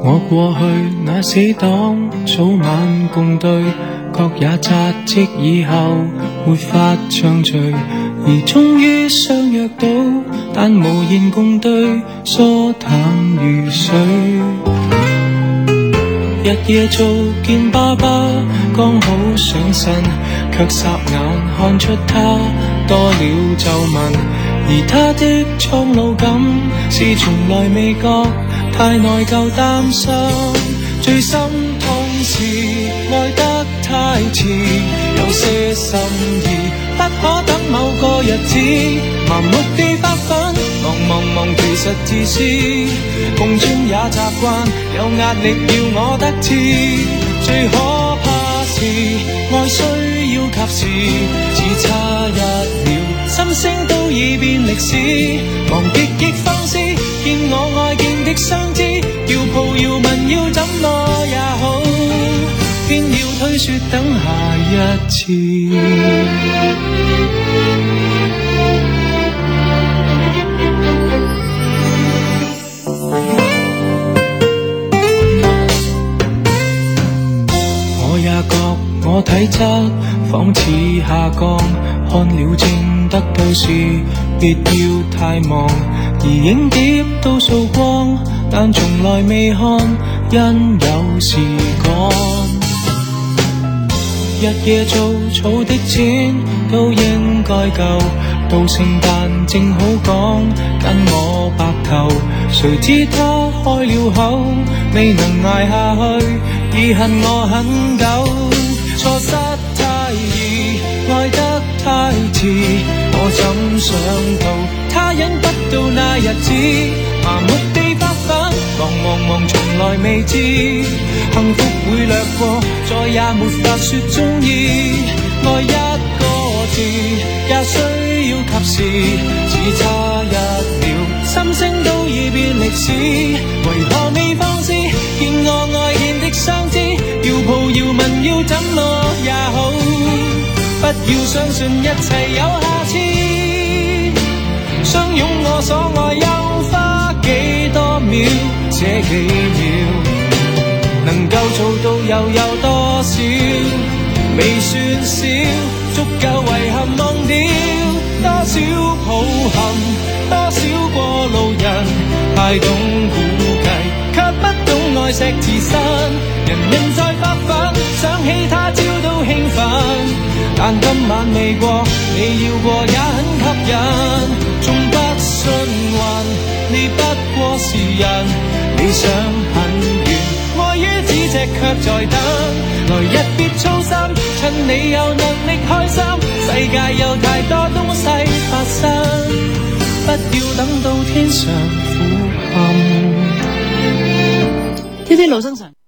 我過去那死黨早晚共對，各也扎職以後沒法暢聚，而終於相約到，但無言共對，疏淡如水。日夜做見爸爸，剛好上身，卻霎眼看出他多了皺紋，而他的蒼老感是從來未覺，太內疚擔心。最心痛是愛得太遲，有些心意不可等某個日子，盲目地發奮，忙其實自私，共存也習慣，有壓力要我得志，最可怕是愛需要及時，只差一秒，心聲都已變歷史，忙極放肆，見我愛見的相知，要抱要問要怎麼也好，偏要推說等下一次。我也覺我體質仿似下降，看了症得到時別要太忙，而影碟都掃光，但從來未看，因有時趕。日夜做儲的錢都應該夠，到聖誕正好講跟我白頭，誰知他開了口，未能捱下去，已恨我很久。錯失太易，愛得太遲，我怎想到他忍不到那日子，麻木地發奮，忙從來未知，幸福會掠過，再也沒法說中意，愛一個字也需要及時，只差一秒，心聲都已變歷史，為何未放肆，見我愛見的相知，要抱要問要怎麼也好，不要相信一切有下次，相擁我所愛又花幾多秒，這幾秒能夠做到又有多少，未算少，足夠遺憾忘掉多少抱憾，多少過路人太懂估計，卻不懂愛惜自身，人在發奮，想起他朝都興奮，但今晚未過，你要過也很吸引，縱不信運，你不過是人，理想很遠，愛於咫尺卻在等，來日別操心，趁你有能力開心，世界有太多東西發生，不要等到天上苦暗。 呢啲老生常